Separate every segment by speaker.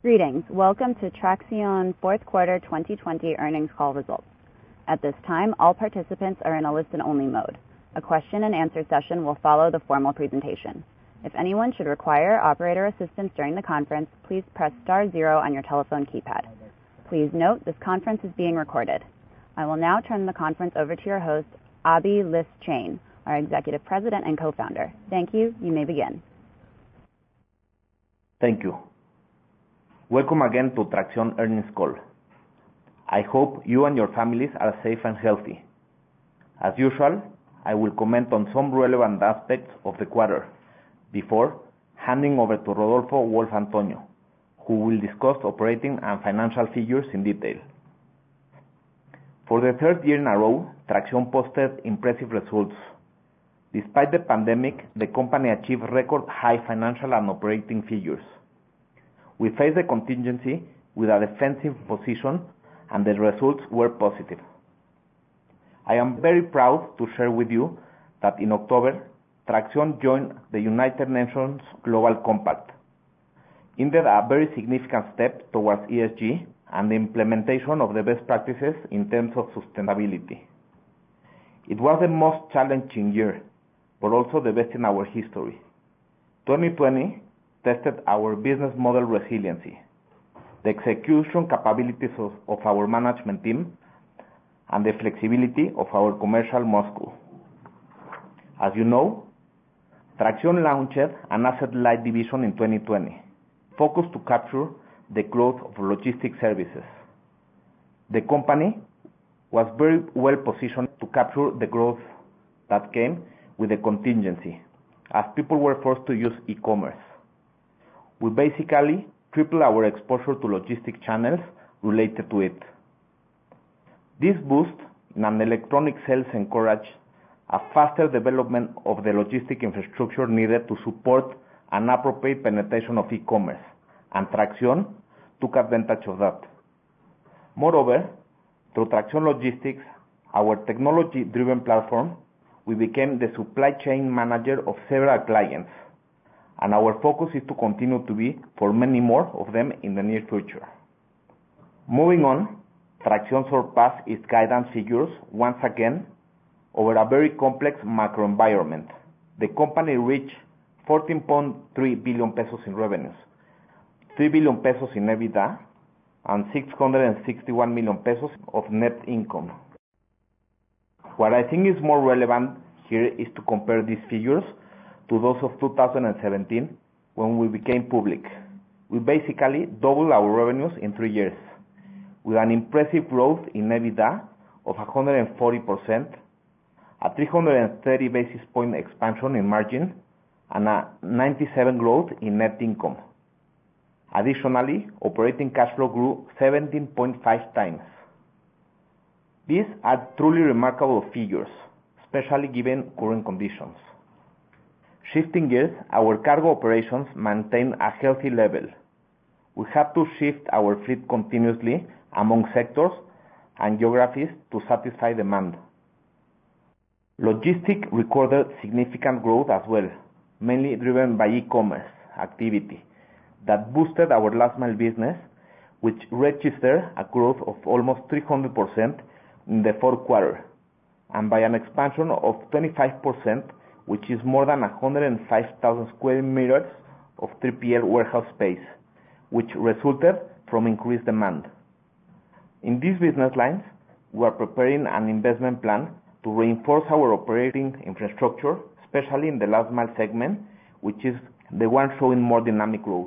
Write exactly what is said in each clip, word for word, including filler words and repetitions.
Speaker 1: Greetings. Welcome to Traxión fourth quarter twenty twenty earnings call results. At this time, all participants are in a listen-only mode. A question and answer session will follow the formal presentation. If anyone should require operator assistance during the conference, please press star zero on your telephone keypad. Please note this conference is being recorded. I will now turn the conference over to your host, Aby Lijtszain, our Executive President and Co-founder. Thank you. You may begin.
Speaker 2: Thank you. Welcome again to Traxión earnings call. I hope you and your families are safe and healthy. As usual, I will comment on some relevant aspects of the quarter before handing over to Rodolfo Wolf Antonio, who will discuss operating and financial figures in detail. For the third year in a row, Traxión posted impressive results. Despite the pandemic, the company achieved record high financial and operating figures. We faced the contingency with a defensive position, and the results were positive. I am very proud to share with you that in October, Traxión joined the United Nations Global Compact, indeed a very significant step towards E S G and the implementation of the best practices in terms of sustainability. It was the most challenging year, but also the best in our history. twenty twenty tested our business model resiliency, the execution capabilities of, of our management team, and the flexibility of our commercial muscle. As you know, Traxión launched an asset-light division in twenty twenty, focused to capture the growth of logistic services. The company was very well positioned to capture the growth that came with the contingency, as people were forced to use e-commerce. We basically tripled our exposure to logistic channels related to it. This boost in an electronic sales encouraged a faster development of the logistic infrastructure needed to support an appropriate penetration of e-commerce, and Traxión took advantage of that. Moreover, through Traxión Logistics, our technology-driven platform, we became the supply chain manager of several clients, and our focus is to continue to be for many more of them in the near future. Moving on, Traxión surpassed its guidance figures once again over a very complex macro environment. The company reached fourteen point three billion pesos in revenues, three billion pesos in EBITDA, and six hundred sixty-one million pesos of net income. What I think is more relevant here is to compare these figures to those of two thousand seventeen, when we became public. We basically doubled our revenues in three years, with an impressive growth in EBITDA of one hundred forty percent, a three hundred thirty basis point expansion in margin, and a ninety-seven growth in net income. Additionally, operating cash flow grew seventeen point five times. These are truly remarkable figures, especially given current conditions. Shifting gears, our cargo operations maintain a healthy level. We have to shift our fleet continuously among sectors and geographies to satisfy demand. Logistics recorded significant growth as well, mainly driven by e-commerce activity that boosted our last mile business, which registered a growth of almost three hundred percent in the fourth quarter, and by an expansion of twenty-five percent, which is more than one hundred five thousand square meters of three P L warehouse space, which resulted from increased demand. In these business lines, we are preparing an investment plan to reinforce our operating infrastructure, especially in the last mile segment, which is the one showing more dynamic growth.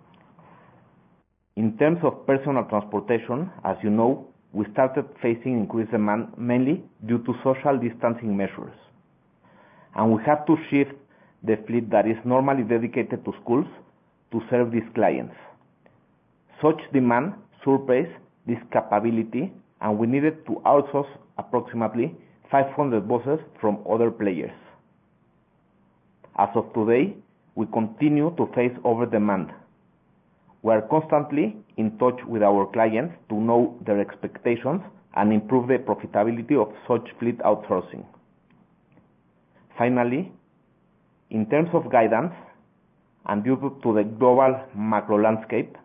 Speaker 2: In terms of personal transportation, as you know, we started facing increased demand mainly due to social distancing measures, and we have to shift the fleet that is normally dedicated to schools to serve these clients. Such demand surpassed this capability, and we needed to outsource approximately five hundred buses from other players. As of today, we continue to face over demand. We are constantly in touch with our clients to know their expectations and improve the profitability of such fleet outsourcing. Finally, in terms of guidance, and due to the global macro landscape,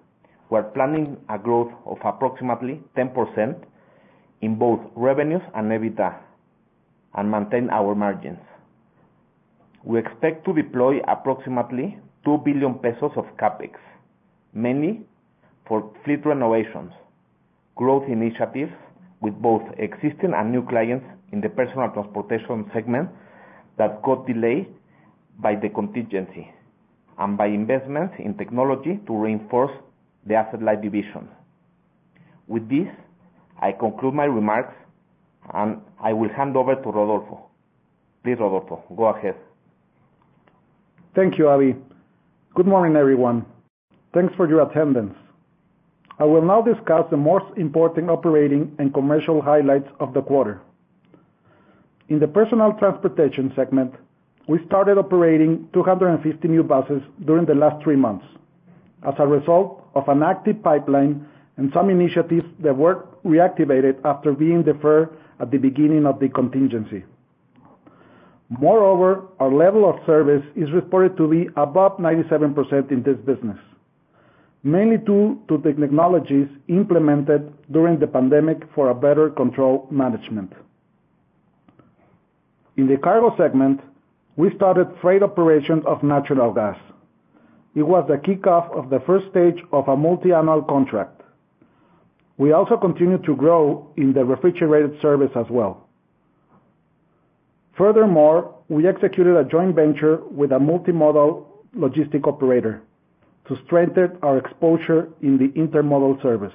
Speaker 2: we're planning a growth of approximately ten percent in both revenues and EBITDA and maintain our margins. We expect to deploy approximately two billion pesos of CapEx, mainly for fleet renovations, growth initiatives with both existing and new clients in the personal transportation segment that got delayed by the contingency, and by investments in technology to reinforce the asset-light division. With this, I conclude my remarks, and I will hand over to Rodolfo. Please, Rodolfo, go ahead.
Speaker 3: Thank you, Aby. Good morning, everyone. Thanks for your attendance. I will now discuss the most important operating and commercial highlights of the quarter. In the personal transportation segment, we started operating two hundred fifty new buses during the last three months as a result of an active pipeline and some initiatives that were reactivated after being deferred at the beginning of the contingency. Moreover, our level of service is reported to be above ninety-seven percent in this business, mainly due to the technologies implemented during the pandemic for a better control management. In the cargo segment, we started freight operations of natural gas. It was the kickoff of the first stage of a multi-annual contract. We also continue to grow in the refrigerated service as well. Furthermore, we executed a joint venture with a multimodal logistic operator to strengthen our exposure in the intermodal service.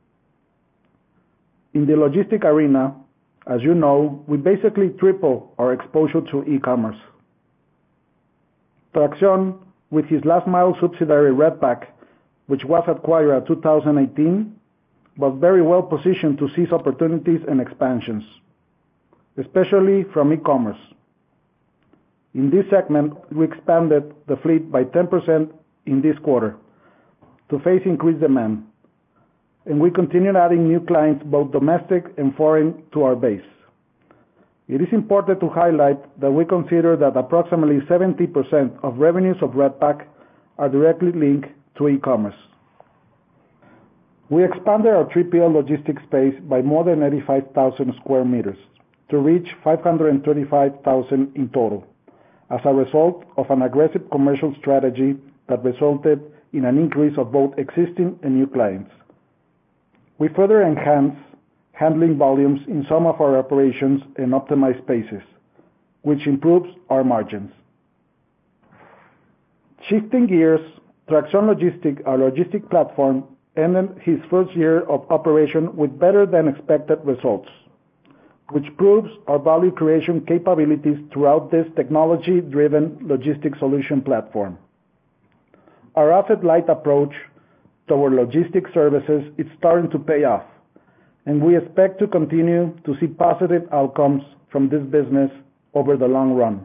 Speaker 3: In the logistic arena, as you know, we basically triple our exposure to e-commerce. Traxión, with his last mile subsidiary Redpack, which was acquired in two thousand eighteen, was very well positioned to seize opportunities and expansions, especially from e-commerce. In this segment, we expanded the fleet by ten percent in this quarter to face increased demand, and we continued adding new clients, both domestic and foreign, to our base. It is important to highlight that we consider that approximately seventy percent of revenues of Redpack are directly linked to e-commerce. We expanded our three P L logistics space by more than eighty-five thousand square meters to reach five hundred thirty-five thousand in total, as a result of an aggressive commercial strategy that resulted in an increase of both existing and new clients. We further enhanced handling volumes in some of our operations and optimized spaces, which improves our margins. Shifting gears, Traxión Logistic, our logistic platform, ended his first year of operation with better than expected results, which proves our value creation capabilities throughout this technology-driven logistic solution platform. Our asset-light approach toward logistic services is starting to pay off, and we expect to continue to see positive outcomes from this business over the long run.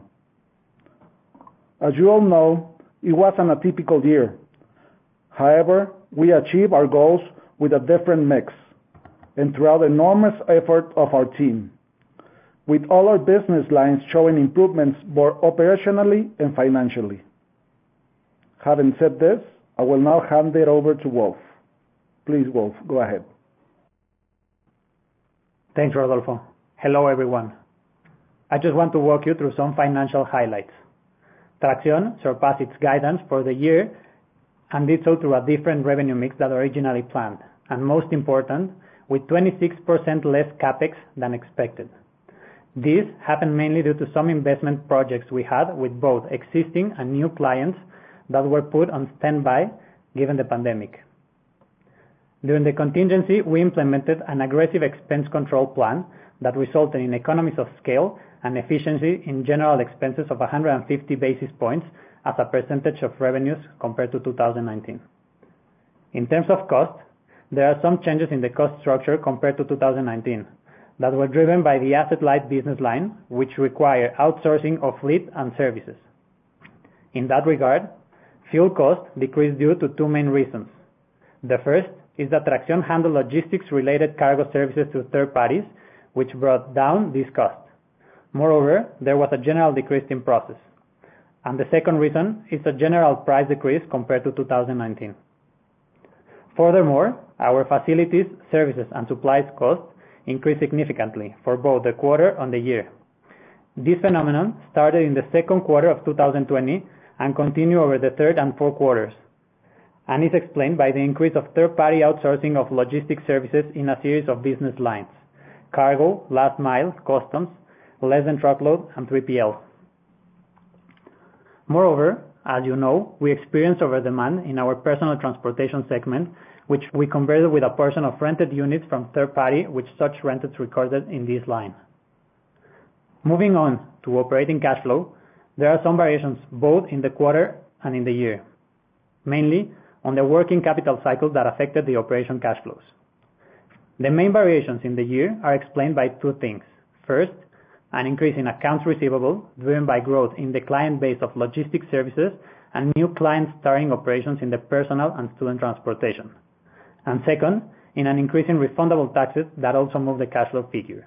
Speaker 3: As you all know, it was an atypical year. However, we achieved our goals with a different mix and throughout the enormous effort of our team, with all our business lines showing improvements both operationally and financially. Having said this, I will now hand it over to Wolf. Please, Wolf, go ahead.
Speaker 4: Thanks, Rodolfo. Hello, everyone. I just want to walk you through some financial highlights. Traxión surpassed its guidance for the year and did so through a different revenue mix than originally planned, and most important, with twenty-six percent less CapEx than expected. This happened mainly due to some investment projects we had with both existing and new clients that were put on standby given the pandemic. During the contingency, we implemented an aggressive expense control plan that resulted in economies of scale and efficiency in general expenses of one hundred fifty basis points as a percentage of revenues compared to two thousand nineteen. In terms of cost, there are some changes in the cost structure compared to two thousand nineteen that were driven by the asset-light business line, which require outsourcing of fleet and services. In that regard, fuel cost decreased due to two main reasons. The first is that Traxión handled logistics-related cargo services to third parties, which brought down this cost. Moreover, there was a general decrease in process. And the second reason is a general price decrease compared to two thousand nineteen. Furthermore, our facilities, services, and supplies costs increased significantly for both the quarter and the year. This phenomenon started in the second quarter of two thousand twenty and continued over the third and fourth quarters, and is explained by the increase of third-party outsourcing of logistics services in a series of business lines: cargo, last mile, customs, less than truckload, and three P L. Moreover, as you know, we experienced over-demand in our personal transportation segment, which we converted with a portion of rented units from third party, which such rentals recorded in this line. Moving on to operating cash flow, there are some variations both in the quarter and in the year, mainly on the working capital cycle that affected the operation cash flows. The main variations in the year are explained by two things. First, an increase in accounts receivable driven by growth in the client base of logistics services and new clients starting operations in the personal and student transportation. And second, in an increase in refundable taxes that also moved the cash flow figure.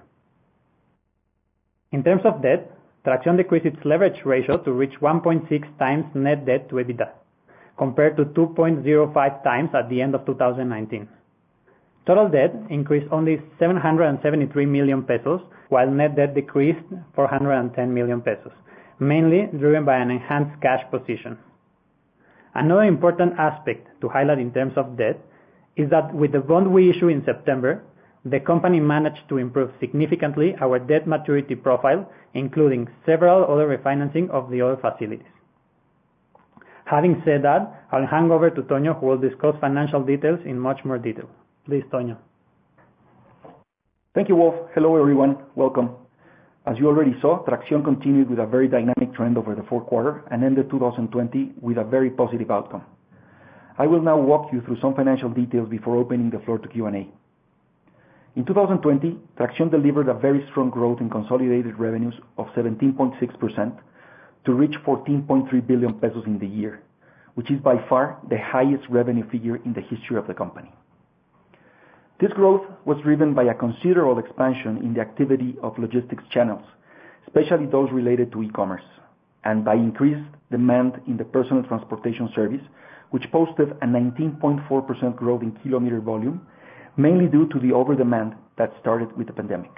Speaker 4: In terms of debt, Traxión decreased its leverage ratio to reach one point six times net debt to EBITDA, compared to two point zero five times at the end of two thousand nineteen. Total debt increased only seven hundred seventy-three million pesos, while net debt decreased four hundred ten million pesos, mainly driven by an enhanced cash position. Another important aspect to highlight in terms of debt is that with the bond we issued in September, the company managed to improve significantly our debt maturity profile, including several other refinancing of the other facilities. Having said that, I'll hand over to Toño, who will discuss financial details in much more detail. Please, Toño.
Speaker 5: Thank you, Wolf. Hello, everyone. Welcome. As you already saw, Traxión continued with a very dynamic trend over the fourth quarter and ended two thousand twenty with a very positive outcome. I will now walk you through some financial details before opening the floor to Q and A. In two thousand twenty, Traxión delivered a very strong growth in consolidated revenues of seventeen point six percent to reach fourteen point three billion pesos in the year, which is by far the highest revenue figure in the history of the company. This growth was driven by a considerable expansion in the activity of logistics channels, especially those related to e-commerce, and by increased demand in the personal transportation service, which posted a nineteen point four percent growth in kilometer volume, mainly due to the over-demand that started with the pandemic.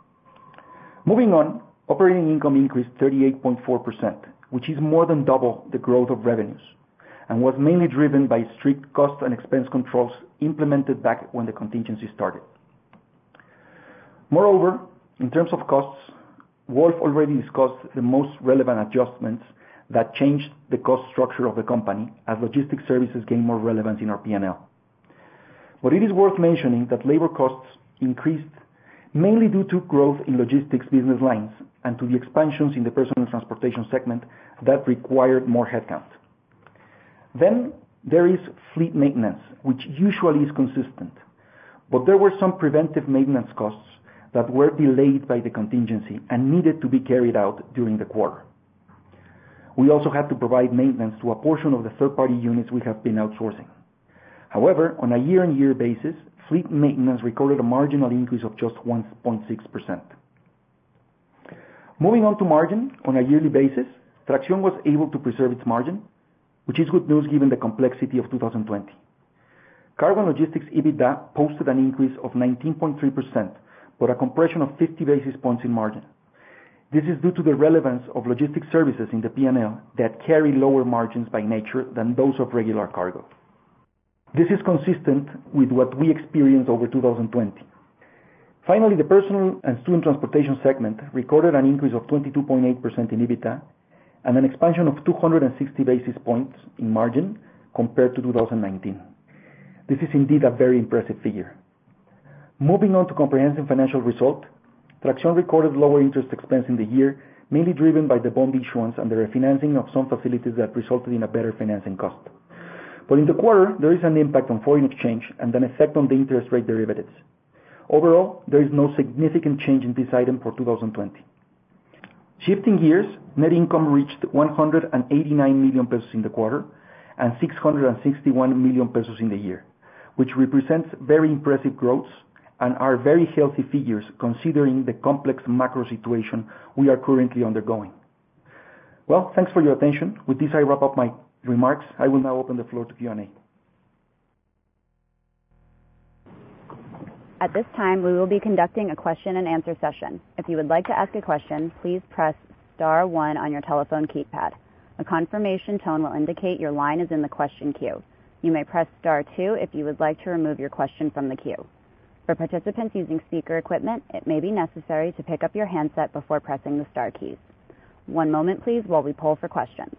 Speaker 5: Moving on, operating income increased thirty-eight point four percent, which is more than double the growth of revenues, and was mainly driven by strict cost and expense controls implemented back when the contingency started. Moreover, in terms of costs, Wolf already discussed the most relevant adjustments that changed the cost structure of the company as logistics services gain more relevance in our P and L. But it is worth mentioning that labor costs increased mainly due to growth in logistics business lines and to the expansions in the personal transportation segment that required more headcount. Then there is fleet maintenance, which usually is consistent, but there were some preventive maintenance costs that were delayed by the contingency and needed to be carried out during the quarter. We also had to provide maintenance to a portion of the third-party units we have been outsourcing. However, on a year-on-year basis, fleet maintenance recorded a marginal increase of just one point six percent. Moving on to margin, on a yearly basis, Traxión was able to preserve its margin, which is good news given the complexity of two thousand twenty. Cargo and logistics EBITDA posted an increase of nineteen point three percent, but a compression of fifty basis points in margin. This is due to the relevance of logistics services in the P and L that carry lower margins by nature than those of regular cargo. This is consistent with what we experienced over two thousand twenty. Finally, the personal and student transportation segment recorded an increase of twenty-two point eight percent in EBITDA and an expansion of two hundred sixty basis points in margin compared to two thousand nineteen. This is indeed a very impressive figure. Moving on to comprehensive financial result, Traxión recorded lower interest expense in the year, mainly driven by the bond issuance and the refinancing of some facilities that resulted in a better financing cost. But in the quarter, there is an impact on foreign exchange and an effect on the interest rate derivatives. Overall, there is no significant change in this item for two thousand twenty. Shifting gears, net income reached one hundred eighty-nine million pesos in the quarter and six hundred sixty-one million pesos in the year, which represents very impressive growths and are very healthy figures considering the complex macro situation we are currently undergoing. Well, thanks for your attention. With this, I wrap up my remarks. I will now open the floor to Q and A.
Speaker 1: At this time, we will be conducting a question and answer session. If you would like to ask a question, please press star one on your telephone keypad. A confirmation tone will indicate your line is in the question queue. You may press star two if you would like to remove your question from the queue. For participants using speaker equipment, it may be necessary to pick up your handset before pressing the star keys. One moment, please, while we poll for questions.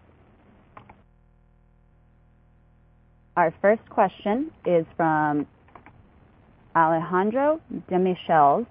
Speaker 1: Our first question is from Alejandro Demichelis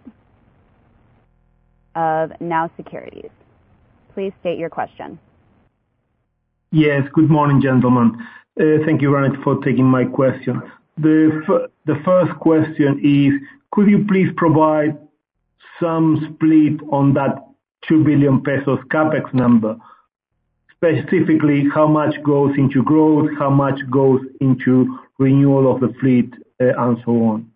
Speaker 1: of Now Securities. Please state your question.
Speaker 6: Yes, good morning, gentlemen. Uh, thank you very much for taking my question. The, f- the first question is, could you please provide some split on that two billion pesos capex number? Specifically, how much goes into growth, how much goes into renewal of the fleet, uh, and so on?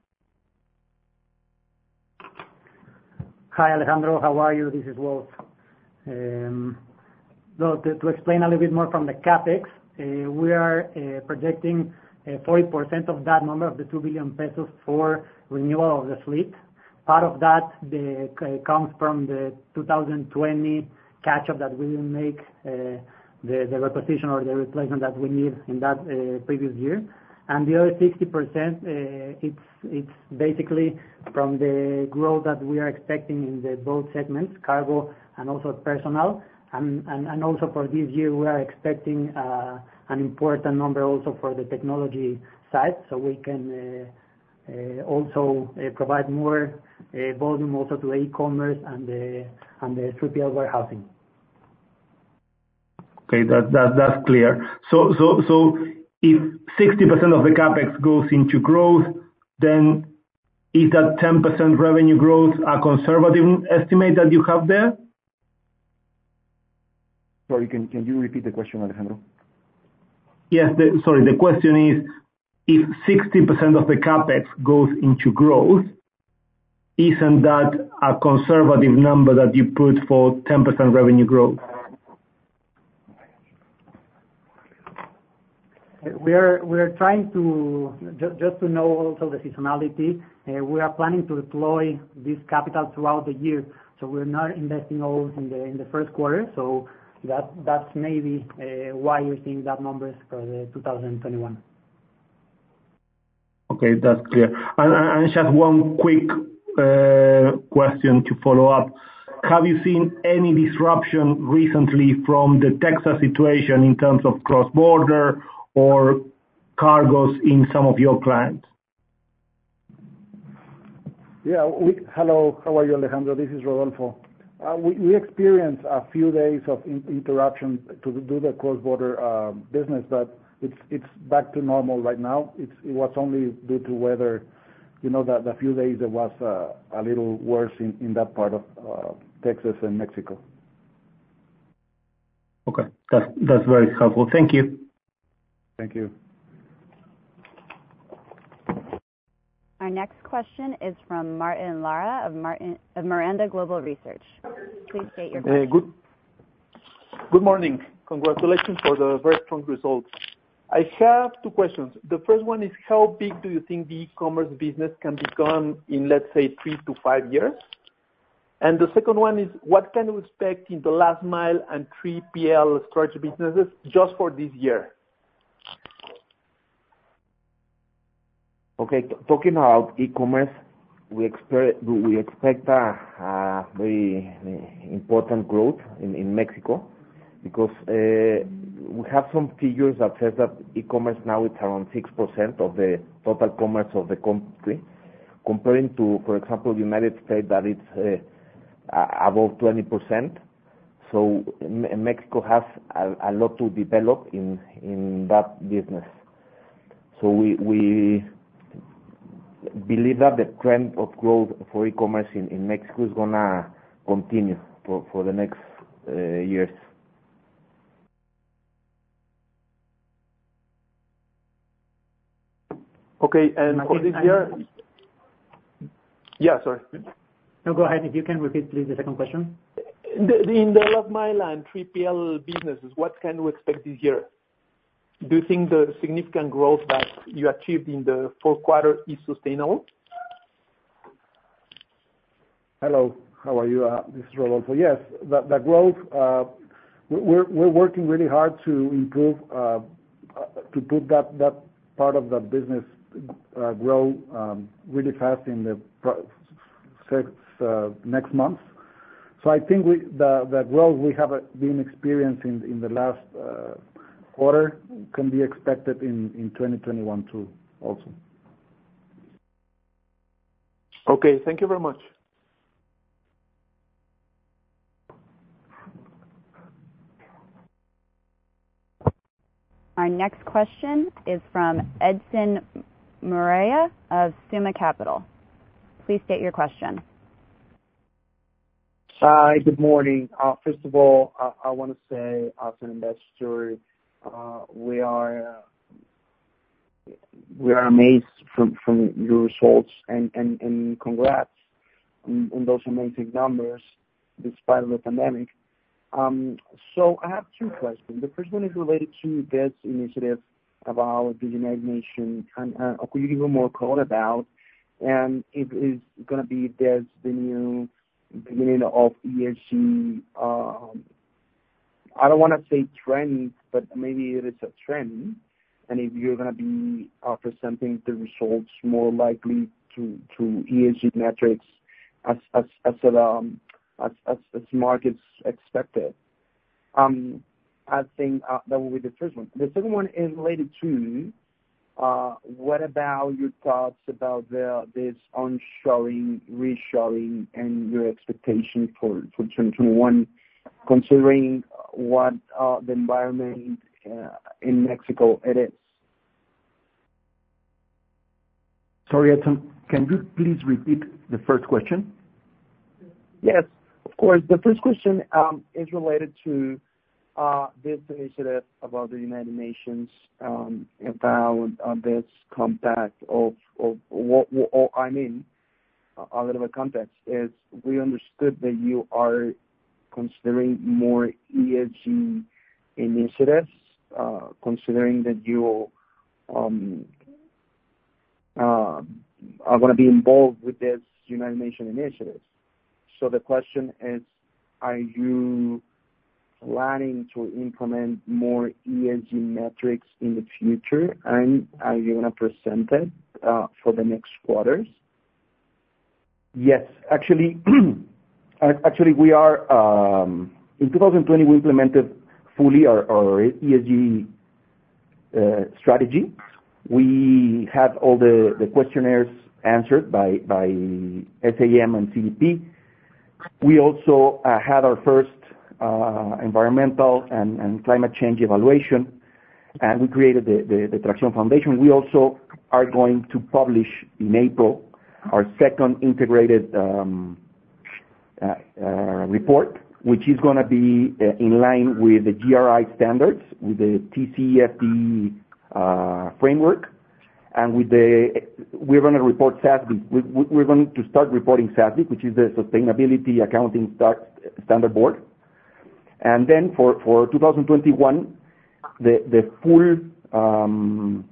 Speaker 4: Hi, Alejandro. How are you? This is Wolf. Um, so to, to explain a little bit more from the capex, uh, we are uh, projecting uh, forty percent of that number of the two billion pesos for renewal of the fleet. Part of that the, uh, comes from the two thousand twenty catch-up that we didn't make, uh, the, the reposition or the replacement that we need in that uh, previous year. And the other sixty percent, uh, it's it's basically from the growth that we are expecting in the both segments, cargo and also personnel. And, and, and also for this year, we are expecting uh, an important number also for the technology side, so we can uh, uh, also uh, provide more uh, volume also to the e-commerce and the and the three P L warehousing.
Speaker 6: Okay, that, that that's clear. So so so if sixty percent of the capex goes into growth, then is that ten percent revenue growth a conservative estimate that you have there?
Speaker 5: Sorry, can, can you repeat the question, Alejandro?
Speaker 6: Yes, the, sorry, the question is, if sixty percent of the capex goes into growth, isn't that a conservative number that you put for ten percent revenue growth?
Speaker 4: We are we are trying to, just, just to know also the seasonality, uh, we are planning to deploy this capital throughout the year, so we're not investing all in the in the first quarter, so that that's maybe uh, why you're seeing that numbers for the two thousand twenty-one.
Speaker 6: Okay, that's clear. And, and just one quick uh, question to follow up. Have you seen any disruption recently from the Texas situation in terms of cross-border or cargos in some of your clients?
Speaker 3: Yeah. We, hello, how are you, Alejandro? This is Rodolfo. Uh, we, we experienced a few days of in, interruption to do the cross-border uh, business, but it's it's back to normal right now. It's, it was only due to weather. You know, that the few days it was uh, a little worse in, in that part of uh, Texas and Mexico.
Speaker 6: Okay, that's that's very helpful. Thank you.
Speaker 3: Thank you.
Speaker 1: Our next question is from Martin Lara of, Martin, of Miranda Global Research. Please state your question.
Speaker 7: Uh, good, good morning. Congratulations for the very strong results. I have two questions. The first one is, how big do you think the e-commerce business can become in, let's say, three to five years? And the second one is, what can we expect in the last mile and three P L storage businesses just for this year?
Speaker 2: Okay, t- talking about e-commerce, we expect we expect a, a very uh, important growth in, in Mexico, because uh, we have some figures that says that e-commerce now it's around six percent of the total commerce of the country, comparing to, for example, United States that it's uh, above twenty percent. So M- Mexico has a, a lot to develop in in that business. So we we. believe that the trend of growth for e-commerce in, in Mexico is gonna continue for, for the next uh, years.
Speaker 7: Okay, and for this year, yeah, sorry.
Speaker 4: No, go ahead. If you can repeat, please, the second question.
Speaker 7: In the, in the last mile and three P L businesses, what can we expect this year? Do you think the significant growth that you achieved in the fourth quarter is sustainable?
Speaker 3: Hello, how are you? Uh, this is Rodolfo. Yes, the, the growth, uh, we're, we're working really hard to improve, uh, to put that, that part of the business uh, grow um, really fast in the pro- six, uh, next months. So I think we, the, the growth we have been experiencing in the last uh, quarter can be expected in, in twenty twenty-one too, also.
Speaker 7: Okay, thank you very much.
Speaker 1: Our next question is from Edson Muraya of Suma Capital. Please state your question.
Speaker 8: Hi, good morning. Uh, first of all, uh, I want to say, as an investor, uh, we are uh, we are amazed from, from your results, and, and, and congrats on, on those amazing numbers despite of the pandemic. Um, so I have two questions. The first one is related to this initiative about the United Nations, and uh, could you give me more color about, and if it's going to be this the new beginning of E S G, um, I don't want to say trend, but maybe it is a trend, and if you're going to be uh, presenting the results more likely to, to E S G metrics as as as, a, um, as, as, as markets expected. Um, I think uh, that will be the first one. The second one is related to Uh, what about your thoughts about the, this onshoring, reshoring, and your expectation for, for twenty twenty-one, considering what uh, the environment uh, in Mexico it is?
Speaker 5: Sorry, Edson, can you please repeat the first question?
Speaker 8: Yes, of course. The first question um, is related to Uh, this initiative about the United Nations, um, about uh, this compact of, of what, what I mean, a little bit of context is we understood that you are considering more E S G initiatives, uh, considering that you um, uh, are going to be involved with this United Nations initiative. So the question is, are you planning to implement more E S G metrics in the future, and are you going to present it uh, for the next quarters?
Speaker 5: Yes, actually, actually we are, um, in twenty twenty we implemented fully our, our E S G uh, strategy. We had all the, the questionnaires answered by, by S A M and C D P. We also uh, had our first Uh, environmental and, and climate change evaluation, and we created the, the, the Traction Foundation. We also are going to publish in April our second integrated um, uh, uh, report, which is going to be uh, in line with the G R I standards, with the T C F D uh, framework, and with the, we're going to report S A S B. We, we're going to start reporting S A S B, which is the Sustainability Accounting Start, Standard Board. And then for, for twenty twenty-one, the, the full, um,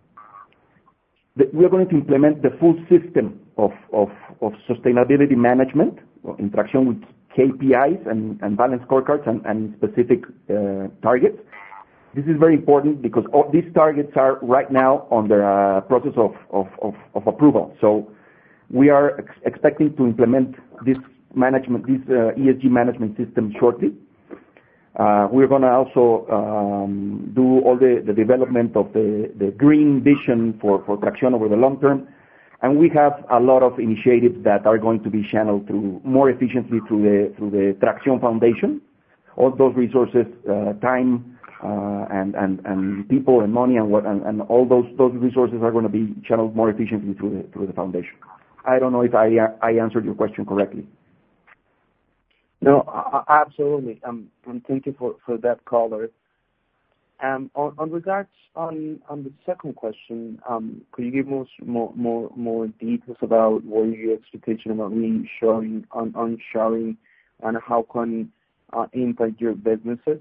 Speaker 5: the, we're going to implement the full system of, of, of sustainability management in Traction with K P Is and, and balanced scorecards and, and specific uh, targets. This is very important because all these targets are right now on the uh, process of, of, of, of approval. So we are ex- expecting to implement this management, this uh, E S G management system shortly. Uh, we're going to also um, do all the, the development of the, the green vision for, for Traction over the long term. And we have a lot of initiatives that are going to be channeled through more efficiently through the, through the Traction Foundation. All those resources, uh, time, uh, and, and, and people and money and what, and, and all those, those resources are going to be channeled more efficiently through the, through the foundation. I don't know if I, I answered your question correctly.
Speaker 8: No, absolutely. Um, and thank you for, for that color. Um, on, on regards on, on the second question, um, could you give us more more more details about what your expectation about reshoring, on onshoring, and how can uh, impact your businesses?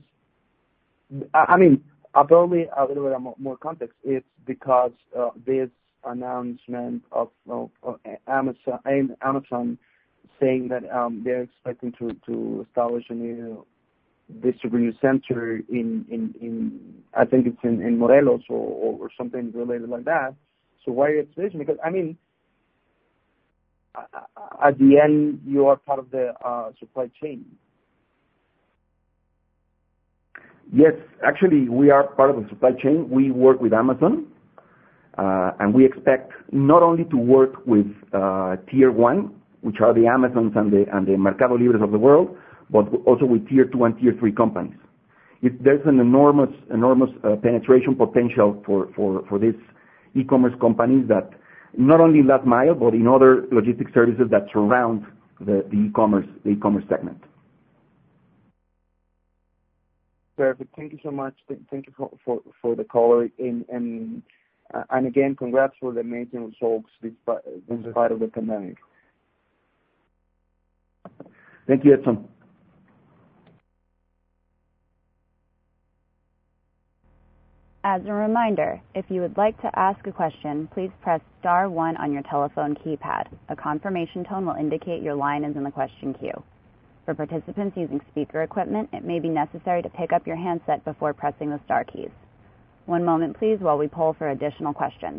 Speaker 8: I, I mean, uh, probably a little bit more, more context. It's because uh, this announcement of, of, of Amazon, Amazon saying that um, they're expecting to, to establish a new distribution center in, in, in I think it's in, in Morelos or, or, or something related like that. So why are you expedition? Because, I mean, at the end, you are part of the uh, supply chain.
Speaker 5: Yes, actually, we are part of the supply chain. We work with Amazon, uh, and we expect not only to work with uh, tier one, which are the Amazons and the and the Mercado Libres of the world, but also with tier two and tier three companies. It, there's an enormous, enormous uh, penetration potential for, for, for these e-commerce companies that not only in last mile, but in other logistic services that surround the, the e-commerce, the e-commerce segment.
Speaker 8: Perfect. Thank you so much. Thank you for, for, for the call. And, and, uh, and again, congrats for the amazing results despite, despite of the pandemic.
Speaker 5: Thank you, Edson.
Speaker 1: As a reminder, if you would like to ask a question, please press star one on your telephone keypad. A confirmation tone will indicate your line is in the question queue. For participants using speaker equipment, it may be necessary to pick up your handset before pressing the star keys. One moment, please, while we poll for additional questions.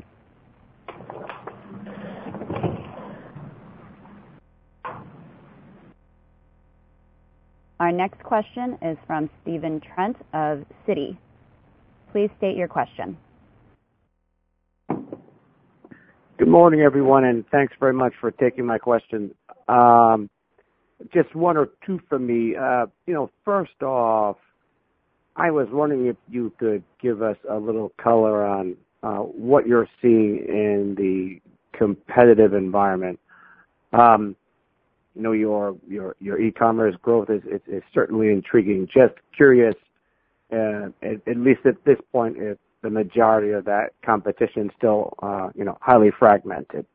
Speaker 1: Our next question is from Stephen Trent of Citi. Please state your question.
Speaker 9: Good morning, everyone, and thanks very much for taking my question. Um, just one or two from me. Uh, you know, first off, I was wondering if you could give us a little color on uh, what you're seeing in the competitive environment. Um, you know, your your your e-commerce growth is, is, is certainly intriguing. Just curious, uh, at, at least at this point, if the majority of that competition is still, uh, you know, highly fragmented.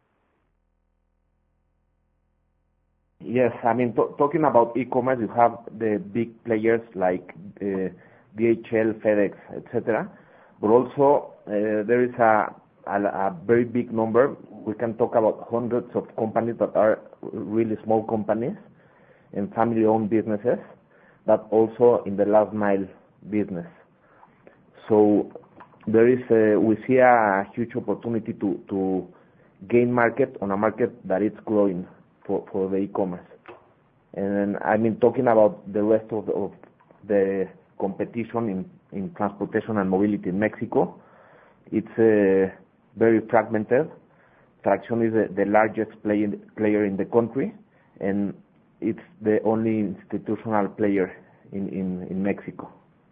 Speaker 2: Yes, I mean, t- talking about e-commerce, you have the big players like uh, D H L, FedEx, et cetera. But also uh, there is a, a, a very big number. We can talk about hundreds of companies that are really small companies and family-owned businesses that also in the last mile business. So there is a, we see a huge opportunity to, to gain market on a market that is growing for, for the e-commerce. And I mean, talking about the rest of the, of the competition in, in transportation and mobility in Mexico, it's uh, very fragmented. Traxión is the, the largest play, player in the country, and it's the only institutional player in, in, in Mexico.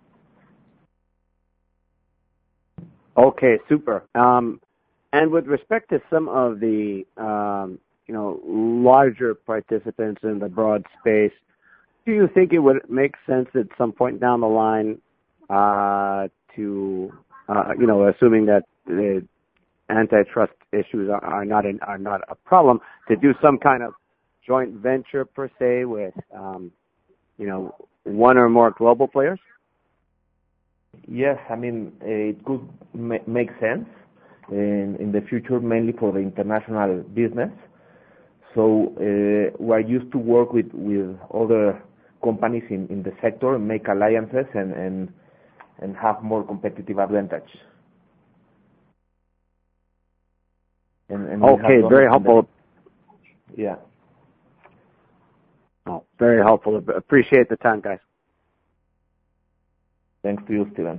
Speaker 9: Okay, super. Um, and with respect to some of the, um, you know, larger participants in the broad space, do you think it would make sense at some point down the line uh, to, uh, you know, assuming that the antitrust issues are, are not an, are not a problem, to do some kind of joint venture per se with, um, you know, one or more global players?
Speaker 2: Yes, I mean, uh, it could ma- make sense in, in the future, mainly for the international business. So uh, we are used to work with, with other companies in, in the sector and make alliances and, and, and have more competitive advantage. And, and
Speaker 9: okay, very helpful.
Speaker 2: The, yeah.
Speaker 9: Oh, very helpful. Appreciate the time, guys.
Speaker 2: Thanks to you, Steven.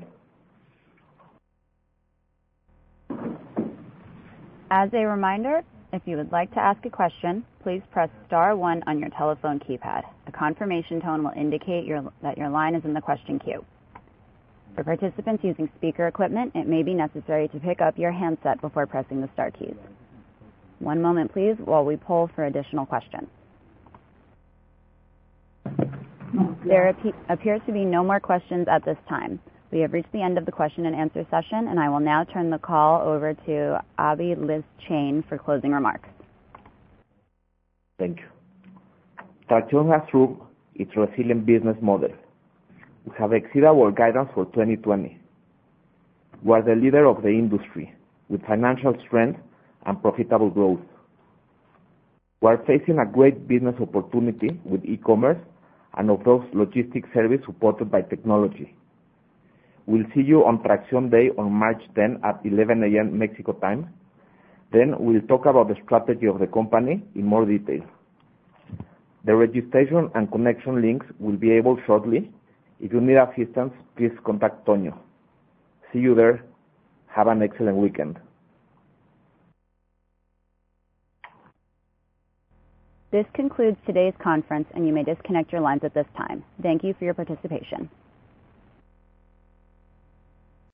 Speaker 1: As a reminder, if you would like to ask a question, please press star one on your telephone keypad. A confirmation tone will indicate your, that your line is in the question queue. For participants using speaker equipment, it may be necessary to pick up your handset before pressing the star keys. One moment, please, while we poll for additional questions. There ap- appears to be no more questions at this time. We have reached the end of the question and answer session, and I will now turn the call over to Aby Lijtszain for closing remarks.
Speaker 2: Thank you. Traxión has proved its resilient business model. We have exceeded our guidance for twenty twenty. We are the leader of the industry with financial strength and profitable growth. We are facing a great business opportunity with e-commerce and of those logistics service supported by technology. We'll see you on Traxión Day on March tenth at eleven a m Mexico time. Then we'll talk about the strategy of the company in more detail. The registration and connection links will be able shortly. If you need assistance, please contact Toño. See you there. Have an excellent weekend.
Speaker 1: This concludes today's conference, and you may disconnect your lines at this time. Thank you for your participation.